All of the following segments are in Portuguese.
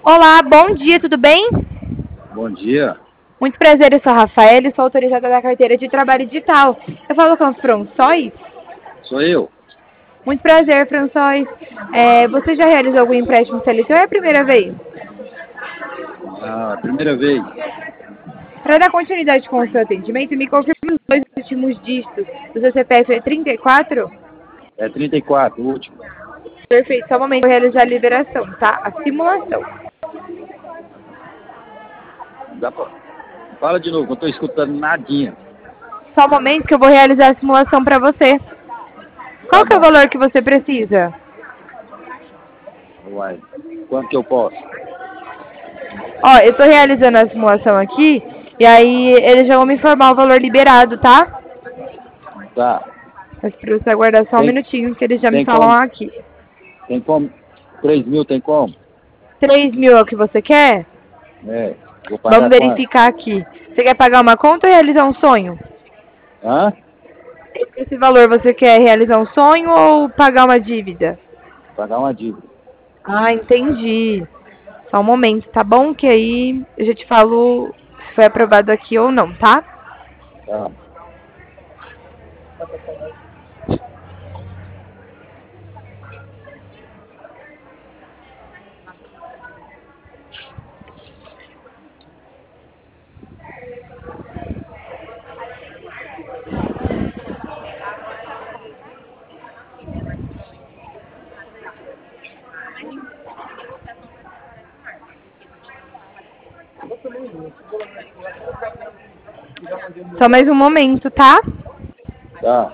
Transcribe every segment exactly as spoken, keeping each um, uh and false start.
Olá, bom dia, tudo bem? Bom dia. Muito prazer, eu sou a Rafaela, sou autorizada da carteira de trabalho digital. Eu falo com os François? Sou eu. Muito prazer, François. É, você já realizou algum empréstimo C L T ou é a primeira vez? A primeira vez. Para dar continuidade com o seu atendimento, me confirme os dois últimos dígitos do seu C P F é trinta e quatro? É trinta e quatro, o último. Perfeito, só um momento, vou realizar a liberação, tá? A simulação. Dá pra... Fala de novo, eu não estou escutando nadinha. Só um momento que eu vou realizar a simulação para você. Qual Tá que é o bom. valor que você precisa? Uai. Quanto que eu posso? Ó, eu tô realizando a simulação aqui, e aí eles já vão me informar o valor liberado, tá? Tá. Mas pra você aguardar só um Tem, minutinho que eles já me tem falam como? aqui. Tem como? Três mil tem como? três mil é o que você quer? É. Vou Vamos pagar quanto? verificar aqui. Você quer pagar uma conta ou realizar um sonho? Hã? Esse valor você quer realizar um sonho ou pagar uma dívida? Pagar uma dívida. Ah, entendi. Só um momento, tá bom? Que aí eu já te falo se foi aprovado aqui ou não, tá? Tá. Só mais um momento, tá? Tá.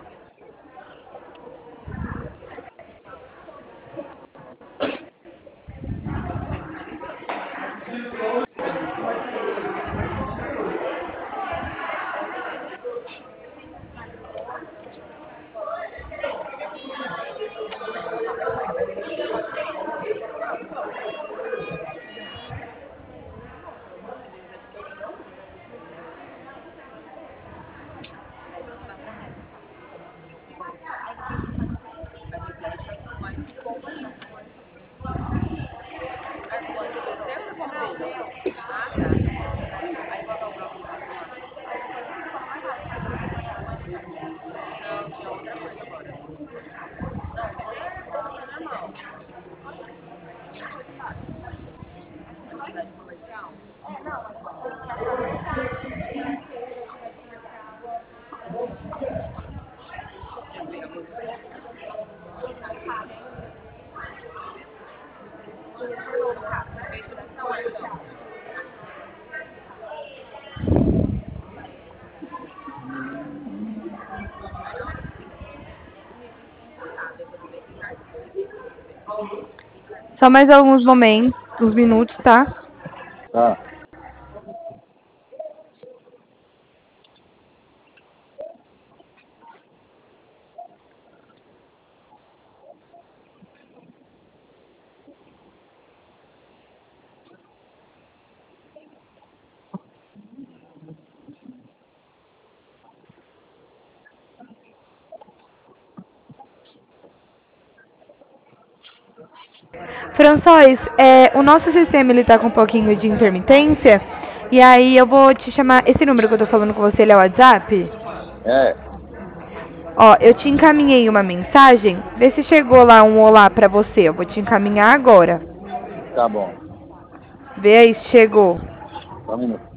Só mais alguns momentos, uns minutos, tá? Tá. François, é, o nosso sistema ele tá com um pouquinho de intermitência, e aí eu vou te chamar, esse número que eu tô falando com você, ele é o WhatsApp? É. Ó, eu te encaminhei uma mensagem, vê se chegou lá um olá pra você, eu vou te encaminhar agora. Tá bom. Vê aí se chegou. Só um minuto.